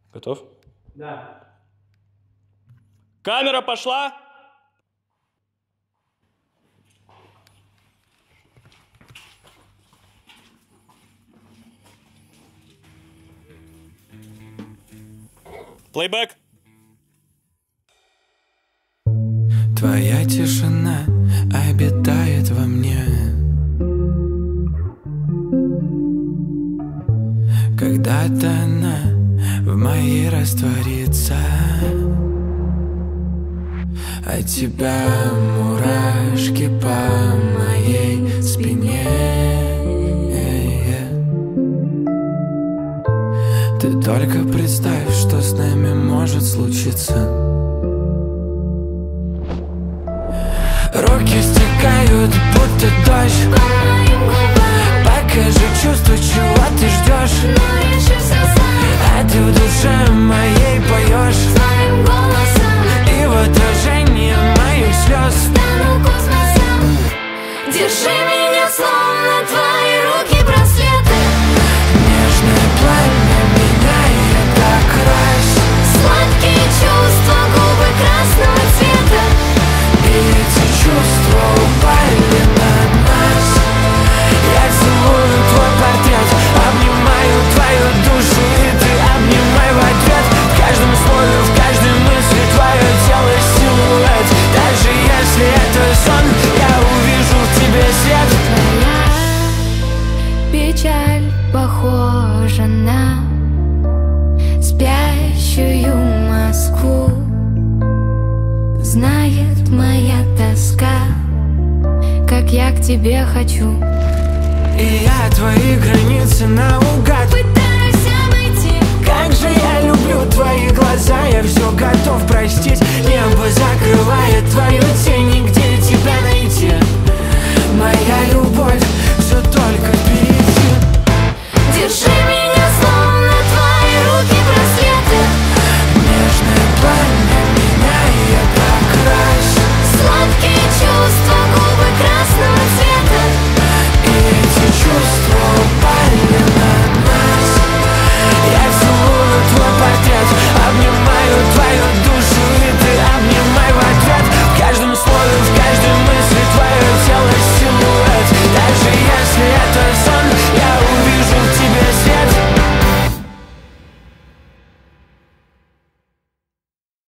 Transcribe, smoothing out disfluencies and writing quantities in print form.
Готов? Да. Камера пошла! Плейбэк. Твоя тишина обитает во мне. Когда-то она в моей растворится. От тебя мурашки по моей спине. Ты только представь, что с нами может случиться. Руки стекают, будто дождь. Покажи чувство, чего ты ждешь. А ты в душе моей поешь. И в отражении моих слез Держи меня, словно твои руки браслеты. Нежное пламя меняет окрас. Сладкие чувства, губы красного цвета. И эти чувства упали на нас. Я целую твой портрет, обнимаю твою душу, и ты обнимай в ответ. В каждом слове, в каждой мысли твое тело силуэт. Даже если это сон, я увижу в тебе свет. Твоя печаль похожа на спящую Москву. Знает моя тоска, как я к тебе хочу. И я твои границы наугад Пытаюсь обойти. Как же я люблю твои глаза, я все готов.